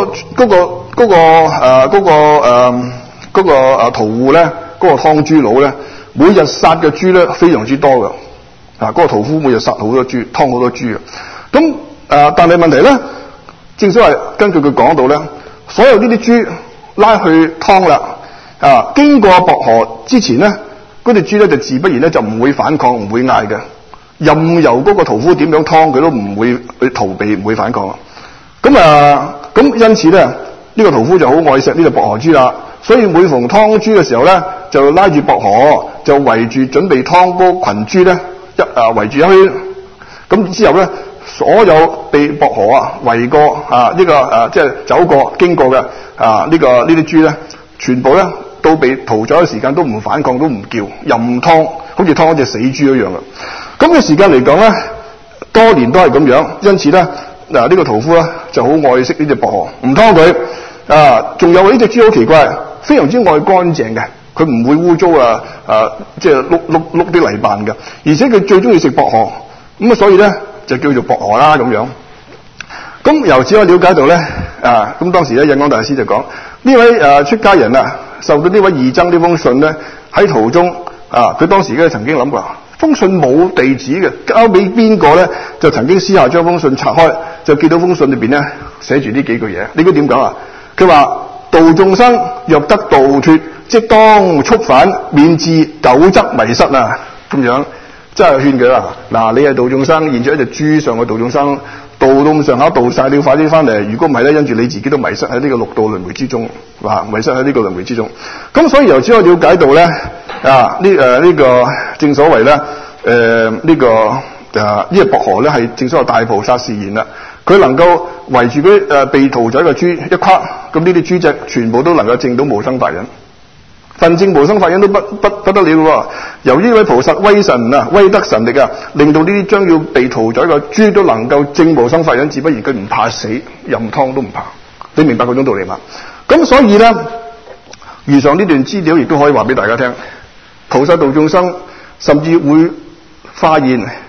個屠戶咧，嗰個劏豬佬咧，每日殺嘅豬咧非常之多嘅。嗰個屠夫每日殺好多豬，劏好多豬啊！咁但係問題咧，正所謂根據佢講到咧，所有呢啲豬拉去劏啦，經過薄荷之前咧，嗰隻豬咧就自不然咧就唔會反抗，唔會嗌嘅，任由嗰個屠夫點樣劏佢都唔會去逃避，唔會反抗。咁因此咧，呢個屠夫就好愛錫呢隻薄荷豬啦，所以每逢劏豬嘅時候咧，就拉住薄荷，就圍住準備劏嗰群豬咧。圍住一圈，咁之後咧，所有被薄荷圍過即係走過經過嘅呢啲豬咧，全部咧到被屠宰嘅時間都唔反抗，都唔叫，任劏，好似劏一隻死豬一樣嘅。咁嘅時間嚟講咧，多年都係咁樣，因此咧呢個屠夫咧就好愛惜呢隻薄荷，唔劏佢。仲有呢隻豬好奇怪，非常之愛乾淨嘅。佢唔會污糟即係碌啲泥扮嘅，而且佢最中意食薄荷，咁所以咧就叫做薄荷啦咁樣。咁由此可以了解到咧，咁當時咧印光大師就講呢位出家人受到呢位義僧呢封信咧，喺途中佢當時咧曾經諗過，封信冇地址嘅，交俾邊個咧？就曾經私下將封信拆開，就見到封信裏邊咧寫住呢幾句嘢。你估點講啊？佢話度眾生若得度脫，即當速返，免致久則迷失啊！咁樣真係勸佢啦。你係度眾生，現在一隻豬上去度眾生，度到咁上下度晒，你要快啲翻嚟。如果唔係咧，因住你自己都迷失喺呢個六道輪迴之中，迷失喺呢個輪迴之中。咁所以由此可以了解到咧，呢個正所謂咧，呢個薄荷咧係正所謂大菩薩示現啦。佢能夠圍住嗰被屠宰嘅豬一框，咁呢啲豬隻全部都能夠證到無生法忍。份證無生法忍都不得了喎！由於呢位菩薩威德神力令到呢啲將要被屠宰嘅豬都能夠證無生法忍，自不然佢唔怕死，任劏都唔怕。你明白嗰種道理嘛？咁所以咧，以上呢段資料亦都可以話俾大家聽，菩薩度眾生，甚至會發現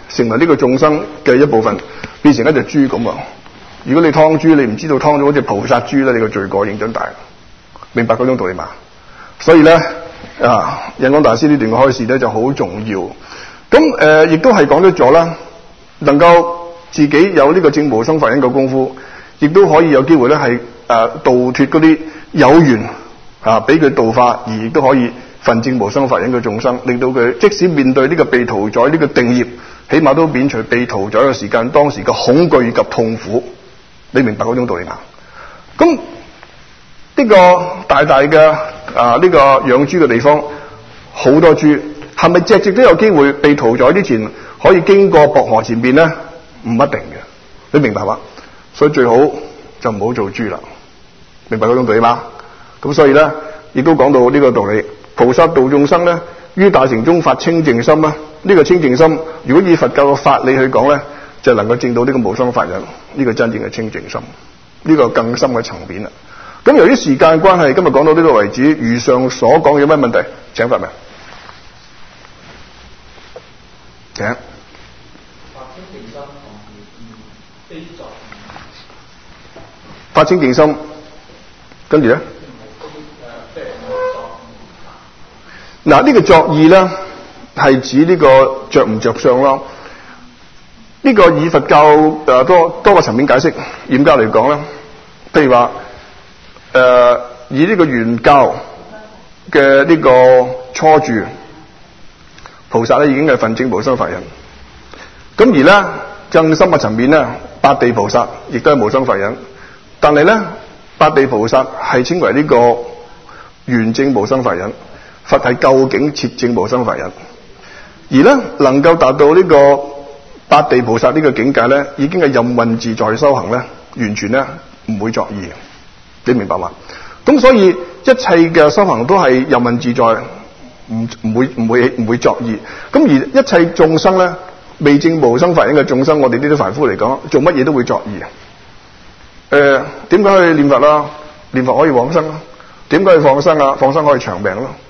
成為呢個眾生嘅一部分，變成一隻豬咁啊！如果你劏豬，你唔知道劏咗嗰隻菩薩豬咧，你個罪過認真大。明白嗰種道理嘛？所以咧印光大師呢段嘅開示咧就好重要。咁亦都係講咗啦，能夠自己有呢個證無生法忍嘅功夫，亦都可以有機會咧係度脫嗰啲有緣俾佢度化，而亦都可以分證無生法忍嘅眾生，令到佢即使面對呢個被屠宰呢個定業，起碼都免除被屠宰嘅時間當時嘅恐懼及痛苦。你明白嗰種道理嘛？咁呢個大大嘅呢個養豬嘅地方，好多豬，係咪隻隻都有機會被屠宰之前可以經過薄荷前面咧？唔一定嘅，你明白嘛？所以最好就唔好做豬啦。明白嗰種道理嘛？咁所以咧，亦都講到呢個道理。菩薩度眾生咧，於大乘中發清淨心啦。呢個清淨心，如果以佛教嘅法理去講咧，就能夠證到呢個無生法忍，呢個真正嘅清淨心，呢個更深嘅層面啦。咁由於時間關係，今日講到呢度為止。如上所講有咩問題？請發問。請。發清淨心，跟住咧？嗱，呢個作意咧，係指呢個着唔着相咯。呢個以佛教多個層面解釋，嚴格嚟講咧，譬如話以呢個原教嘅呢個初住菩薩咧，已經係分證無生法忍。咁而咧更深嘅層面咧，八地菩薩亦都係無生法忍。但係咧，八地菩薩係稱為呢個圓證無生法忍，佛係究竟切證無生法忍。而咧能夠達到呢個八地菩薩呢個境界咧，已經係任運自在修行咧，完全咧唔會作意。你明白嘛？咁所以一切嘅修行都係任運自在，唔會作意。咁而一切眾生咧，未證無生法忍嘅眾生，我哋呢啲凡夫嚟講，做乜嘢都會作意。點解去念佛啦？念佛可以往生啦。點解去放生啊？放生可以長命咯。